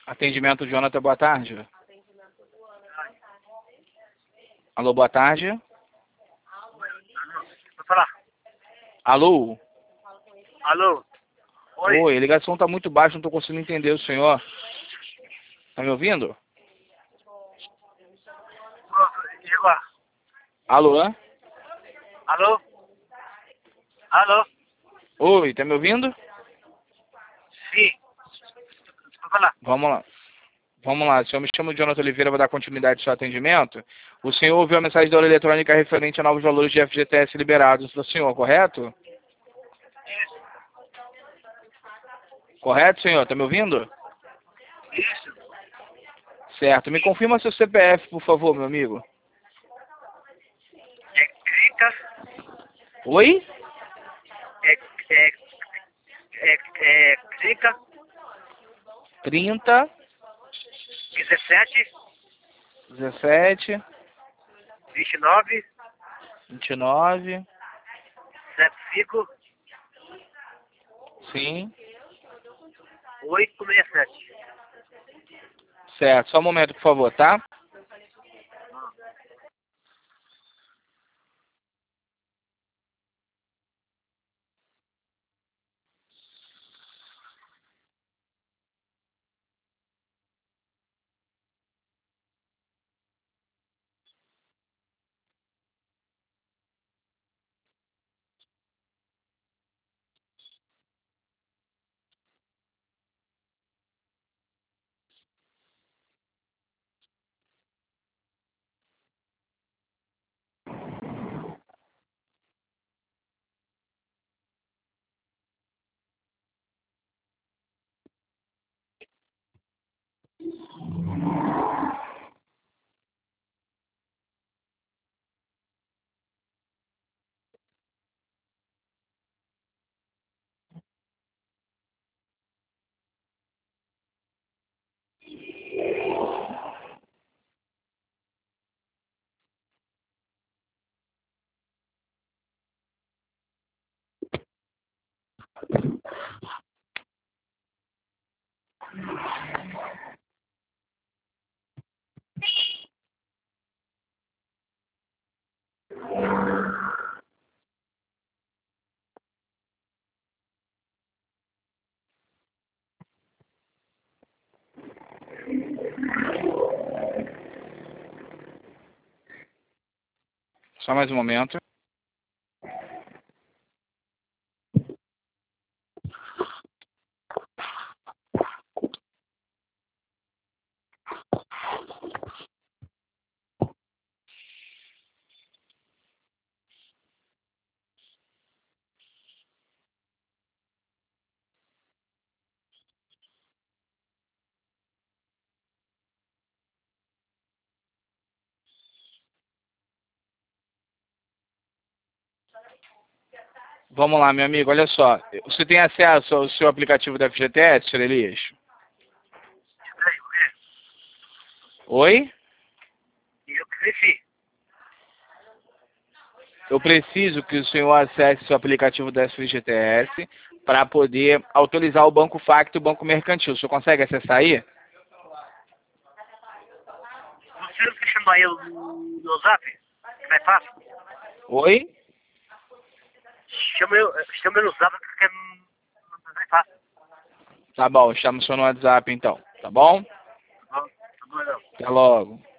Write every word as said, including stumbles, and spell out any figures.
Atendimento, Jonathan, boa tarde. Alô, boa tarde. Vou falar. Alô? Alô? Oi? Oi, a ligação está muito baixa, não estou conseguindo entender o senhor. Está me ouvindo? Igor. Alô? Alô? Alô? Oi, está me ouvindo? Sim. Vou falar. Vamos lá. Vamos lá, o senhor me chama de Jonathan Oliveira, vou dar continuidade ao seu atendimento. O senhor ouviu a mensagem da hora eletrônica referente a novos valores de F G T S liberados do senhor, correto? Correto, senhor? Está me ouvindo? Isso. Certo. Me confirma seu C P F, por favor, meu amigo. É clica. Oi? É, é, é, é clica. trinta, dezessete. dezessete, vinte e nove. vinte e nove, setenta e cinco. sim. oito sessenta e sete. Certo. Só um momento, por favor, tá? Só mais um momento. Vamos lá, meu amigo, olha só. Você tem acesso ao seu aplicativo da F G T S, senhor Elias? Oi? Eu cresci. Eu preciso que o senhor acesse seu aplicativo da F G T S para poder autorizar o Banco Facto e o Banco Mercantil. O senhor consegue acessar aí? Você não quer chamar eu no, no zap? Que mais fácil? Oi? Chama eu, chama eu no zap que é mais fácil. Tá bom, chama o senhor no WhatsApp então, tá bom? Tá bom? Tá bom, não. Até logo.